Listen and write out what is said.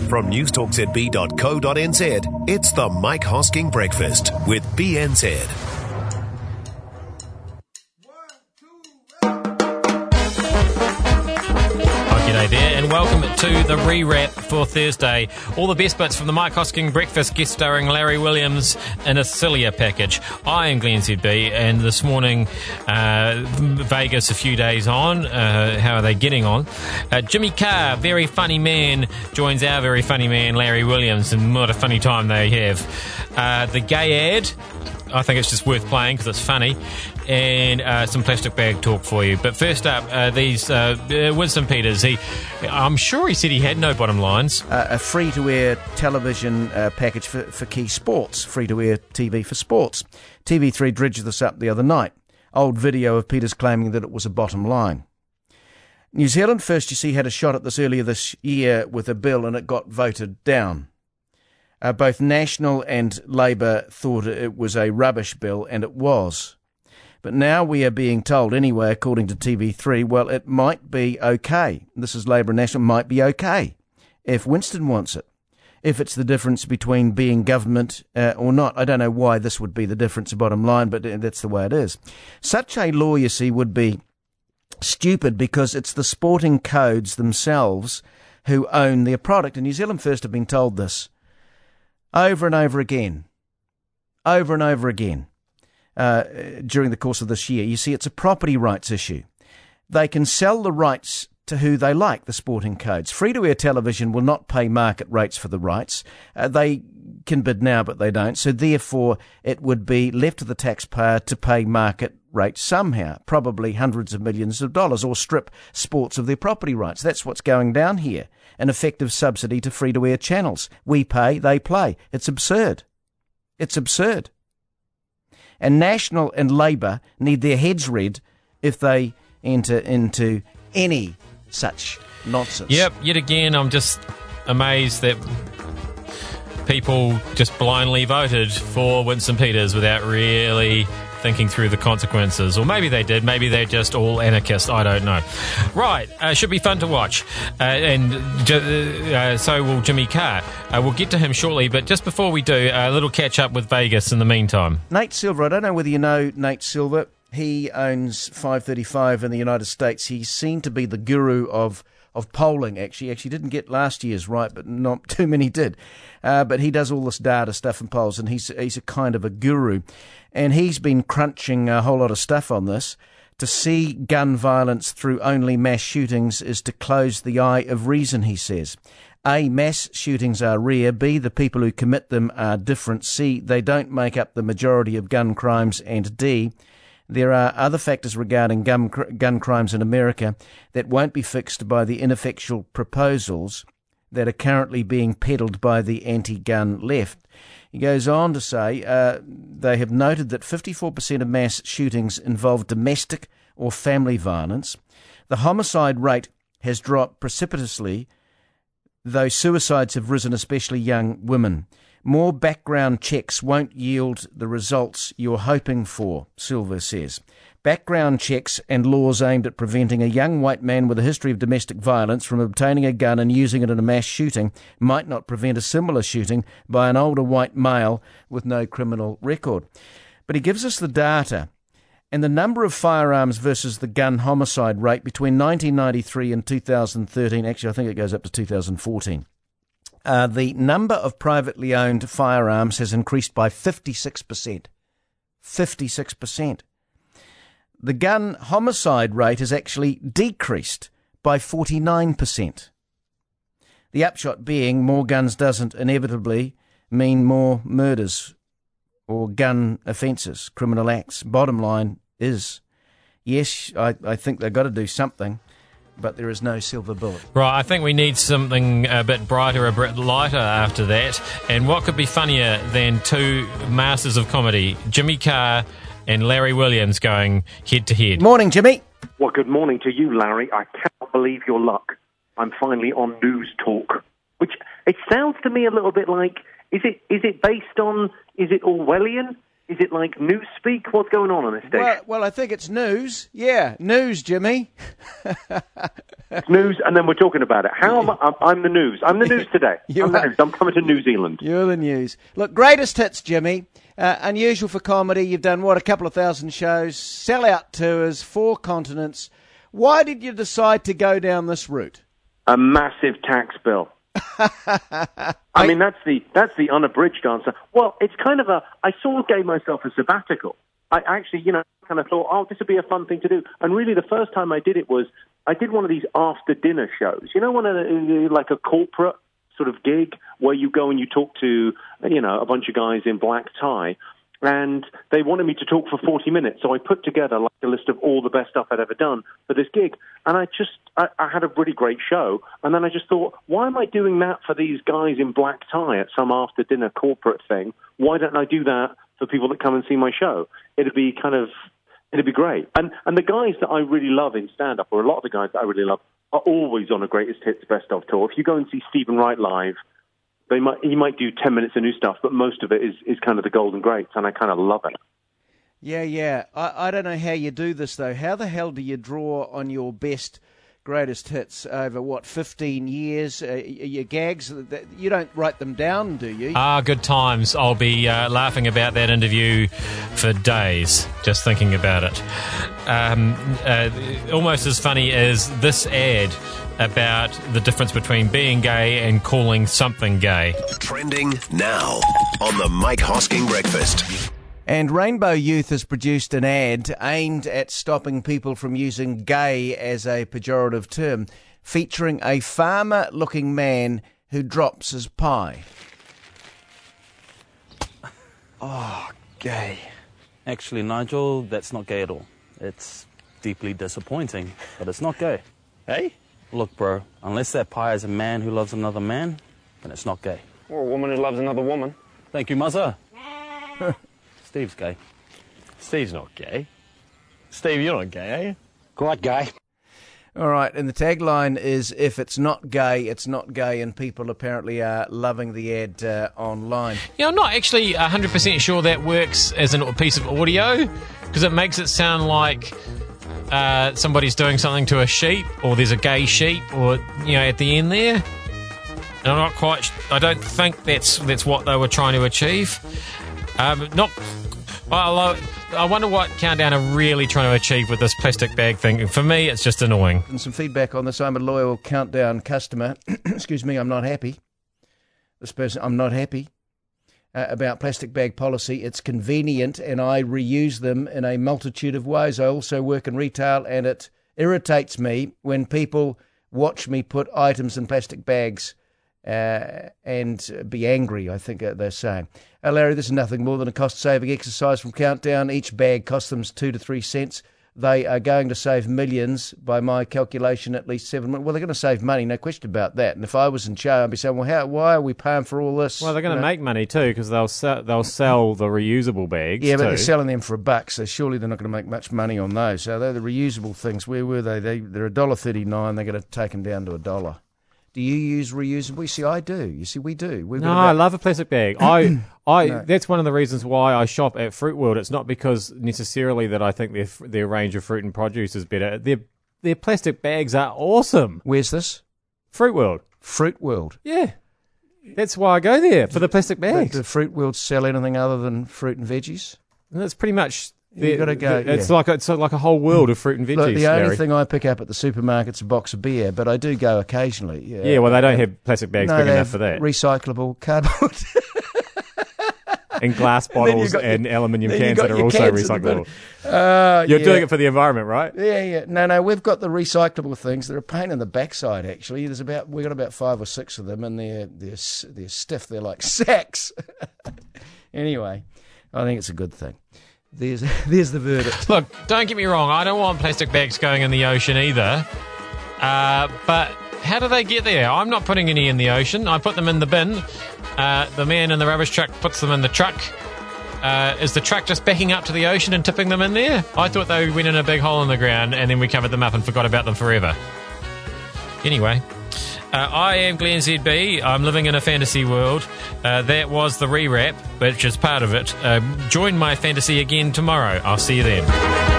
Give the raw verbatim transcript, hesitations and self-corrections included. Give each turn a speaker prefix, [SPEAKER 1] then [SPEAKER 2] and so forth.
[SPEAKER 1] From newstalk z b dot co dot n z, it's the Mike Hosking Breakfast with B N Z.
[SPEAKER 2] G'day there, and welcome to the re-wrap for Thursday. All the best bits from the Mike Hosking Breakfast, guest starring Larry Williams in a Cilia package. I am Glenn Z B, and this morning, uh, Vegas a few days on. Uh, how are they getting on? Uh, Jimmy Carr, very funny man, joins our very funny man, Larry Williams, and what a funny time they have. Uh, the gay ad, I think it's just worth playing because it's funny, and uh, some plastic bag talk for you. But first up, uh, these uh, uh, Winston Peters. He, I'm sure he said he had no bottom lines.
[SPEAKER 3] Uh, a free-to-air television uh, package for, for key sports, free-to-air T V for sports. T V three dredged this up the other night. Old video of Peters claiming that it was a bottom line. New Zealand First, you see, had a shot at this earlier this year with a bill, and it got voted down. Uh, both National and Labour thought it was a rubbish bill, and it was. But now we are being told, anyway, according to T V three, well, it might be okay. This is Labour and National, might be okay if Winston wants it. If it's the difference between being government uh, or not. I don't know why this would be the difference, bottom line, but that's the way it is. Such a law, you see, would be stupid because it's the sporting codes themselves who own their product. And New Zealand First have been told this over and over again, over and over again uh, during the course of this year. You see, it's a property rights issue. They can sell the rights to who they like, the sporting codes. Free-to-air television will not pay market rates for the rights. Uh, they can bid now, but they don't. So therefore, it would be left to the taxpayer to pay market rates somehow, probably hundreds of millions of dollars, or strip sports of their property rights. That's what's going down here. An effective subsidy to free-to-air channels. We pay, they play. It's absurd. It's absurd. And National and Labour need their heads read if they enter into any such nonsense.
[SPEAKER 2] Yep, yet again, I'm just amazed that people just blindly voted for Winston Peters without really thinking through the consequences. Or maybe they did. Maybe they're just all anarchists. I don't know. Right. Uh, should be fun to watch. Uh, and uh, so will Jimmy Carr. Uh, we'll get to him shortly. But just before we do, a little catch-up with Vegas in the meantime.
[SPEAKER 3] Nate Silver. I don't know whether you know Nate Silver. He owns five thirty-five in the United States. He's seen to be the guru of of polling, actually. Actually didn't get last year's right, but not too many did. Uh, but he does all this data stuff and polls, and he's he's a kind of a guru. And he's been crunching a whole lot of stuff on this. To see gun violence through only mass shootings is to close the eye of reason, he says. A, mass shootings are rare. B, the people who commit them are different. C, they don't make up the majority of gun crimes. And D, there are other factors regarding gun, gun crimes in America that won't be fixed by the ineffectual proposals that are currently being peddled by the anti-gun left. He goes on to say uh, they have noted that fifty-four percent of mass shootings involve domestic or family violence. The homicide rate has dropped precipitously, though suicides have risen, especially young women. More background checks won't yield the results you're hoping for, Silver says. Background checks and laws aimed at preventing a young white man with a history of domestic violence from obtaining a gun and using it in a mass shooting might not prevent a similar shooting by an older white male with no criminal record. But he gives us the data, and the number of firearms versus the gun homicide rate between nineteen ninety-three and two thousand thirteen, actually I think it goes up to two thousand fourteen. Uh, the number of privately owned firearms has increased by fifty-six percent. fifty-six percent. The gun homicide rate has actually decreased by forty-nine percent. The upshot being more guns doesn't inevitably mean more murders or gun offences, criminal acts. Bottom line is, yes, I, I think they've got to do something, but there is no silver bullet.
[SPEAKER 2] Right, I think we need something a bit brighter, a bit lighter after that. And what could be funnier than two masters of comedy, Jimmy Carr and Larry Williams, going head-to-head?
[SPEAKER 3] Morning, Jimmy.
[SPEAKER 4] Well, good morning to you, Larry. I cannot believe your luck. I'm finally on News Talk, which it sounds to me a little bit like, is it is it based on, is it Orwellian? Is it like newspeak? What's going on on this station?
[SPEAKER 3] Well, well, I think it's news. Yeah, news, Jimmy.
[SPEAKER 4] It's news, and then we're talking about it. How am I? I'm, I'm the news. I'm the news today.
[SPEAKER 3] You
[SPEAKER 4] I'm the
[SPEAKER 3] are.
[SPEAKER 4] news. I'm coming to New Zealand.
[SPEAKER 3] You're the news. Look, greatest hits, Jimmy. Uh, unusual for comedy. You've done, what, a couple of thousand shows, sell-out tours, four continents. Why did you decide to go down this route?
[SPEAKER 4] A massive tax bill. I mean, that's the that's the unabridged answer. Well, it's kind of a, I sort of gave myself a sabbatical. I actually, you know, kind of thought, oh, this would be a fun thing to do. And really the first time I did it was, I did one of these after-dinner shows. You know, one of the, like a corporate sort of gig where you go and you talk to, you know, a bunch of guys in black tie. And they wanted me to talk for forty minutes, so I put together like a list of all the best stuff I'd ever done for this gig. And I just, I, I had a really great show. And then I just thought, why am I doing that for these guys in black tie at some after-dinner corporate thing? Why don't I do that for people that come and see my show? It'd be kind of, it'd be great. And and the guys that I really love in stand-up, or a lot of the guys that I really love, are always on a Greatest Hits Best Of tour. If you go and see Stephen Wright live, They might, he might do ten minutes of new stuff, but most of it is, is kind of the golden greats, and I kind of love it.
[SPEAKER 3] Yeah, yeah. I, I don't know how you do this, though. How the hell do you draw on your best, greatest hits over, what, fifteen years? Uh, your gags, you don't write them down, do you?
[SPEAKER 2] Ah, good times. I'll be uh, laughing about that interview for days, just thinking about it. Um, uh, almost as funny as this ad about the difference between being gay and calling something gay.
[SPEAKER 1] Trending now on the Mike Hosking Breakfast.
[SPEAKER 3] And Rainbow Youth has produced an ad aimed at stopping people from using gay as a pejorative term, featuring a farmer-looking man who drops his pie.
[SPEAKER 5] Oh, gay. Actually, Nigel, that's not gay at all. It's deeply disappointing, but it's not gay.
[SPEAKER 6] Hey?
[SPEAKER 5] Look, bro, unless that pie is a man who loves another man, then it's not gay.
[SPEAKER 6] Or a woman who loves another woman.
[SPEAKER 5] Thank you, Muzzer. Steve's gay.
[SPEAKER 6] Steve's not gay. Steve, you're not gay, are you?
[SPEAKER 5] Quite gay.
[SPEAKER 3] All right, and the tagline is, if it's not gay, it's not gay, and people apparently are loving the ad uh, online.
[SPEAKER 2] Yeah, I'm not actually one hundred percent sure that works as a piece of audio, because it makes it sound like uh, somebody's doing something to a sheep, or there's a gay sheep, or, you know, at the end there. And I'm not quite, I don't think that's that's what they were trying to achieve. Um, not, well, I wonder what Countdown are really trying to achieve with this plastic bag thing. For me, it's just annoying.
[SPEAKER 3] And some feedback on this. I'm a loyal Countdown customer. Excuse me, I'm not happy. This person, I'm not happy uh, about plastic bag policy. It's convenient, and I reuse them in a multitude of ways. I also work in retail, and it irritates me when people watch me put items in plastic bags Uh, and be angry, I think uh, they're saying. Uh, Larry, this is nothing more than a cost-saving exercise from Countdown. Each bag costs them two to three cents. They are going to save millions, by my calculation, at least seven million. Well, they're going to save money, no question about that. And if I was in charge, I'd be saying, well, how, why are we paying for all this?
[SPEAKER 7] Well, they're going to
[SPEAKER 3] you know?
[SPEAKER 7] make money too, because they'll sell, they'll sell the reusable bags.
[SPEAKER 3] Yeah, but
[SPEAKER 7] too.
[SPEAKER 3] they're selling them for a buck, so surely they're not going to make much money on those. So they're the reusable things. Where were they? they they're one dollar thirty-nine. They're going to take them down to a dollar. Do you use reusable? You see, I do. You see, we do. We've
[SPEAKER 7] No,
[SPEAKER 3] got about...
[SPEAKER 7] I love a plastic bag. I, I.
[SPEAKER 3] No.
[SPEAKER 7] That's one of the reasons why I shop at Fruit World. It's not because necessarily that I think their their range of fruit and produce is better. Their their plastic bags are awesome.
[SPEAKER 3] Where's this?
[SPEAKER 7] Fruit World.
[SPEAKER 3] Fruit World.
[SPEAKER 7] Yeah, that's why I go there for the plastic bags.
[SPEAKER 3] Does Fruit World sell anything other than fruit and veggies?
[SPEAKER 7] And that's pretty much.
[SPEAKER 3] You gotta go,
[SPEAKER 7] It's
[SPEAKER 3] yeah.
[SPEAKER 7] like a, it's like a whole world of fruit and veggies.
[SPEAKER 3] Look, the only
[SPEAKER 7] Larry.
[SPEAKER 3] thing I pick up at the supermarket's a box of beer, but I do go occasionally. Yeah,
[SPEAKER 7] Yeah, well, they don't have plastic bags
[SPEAKER 3] no,
[SPEAKER 7] big
[SPEAKER 3] they
[SPEAKER 7] enough
[SPEAKER 3] have
[SPEAKER 7] for that.
[SPEAKER 3] Recyclable cardboard.
[SPEAKER 7] And glass
[SPEAKER 3] then
[SPEAKER 7] bottles
[SPEAKER 3] you've got
[SPEAKER 7] and
[SPEAKER 3] your-
[SPEAKER 7] aluminium
[SPEAKER 3] then you've
[SPEAKER 7] cans
[SPEAKER 3] got
[SPEAKER 7] that are
[SPEAKER 3] your
[SPEAKER 7] also
[SPEAKER 3] cans in the
[SPEAKER 7] recyclable.
[SPEAKER 3] bin. Uh,
[SPEAKER 7] You're
[SPEAKER 3] yeah.
[SPEAKER 7] doing it for the environment, right?
[SPEAKER 3] Yeah, yeah. No, no, we've got the recyclable things. They're a pain in the backside, actually. There's about we've got about five or six of them, and they're they're s- they're stiff. They're like sacks. Anyway, I think it's a good thing. There's there's the verdict.
[SPEAKER 2] Look, don't get me wrong, I don't want plastic bags going in the ocean either. Uh, but how do they get there? I'm not putting any in the ocean. I put them in the bin. Uh, the man in the rubbish truck puts them in the truck. Uh, is the truck just backing up to the ocean and tipping them in there? I thought they went in a big hole in the ground and then we covered them up and forgot about them forever. Anyway, Uh, I am Glenn Z B. I'm living in a fantasy world. Uh, that was the rewrap, which is part of it. Uh, join my fantasy again tomorrow. I'll see you then.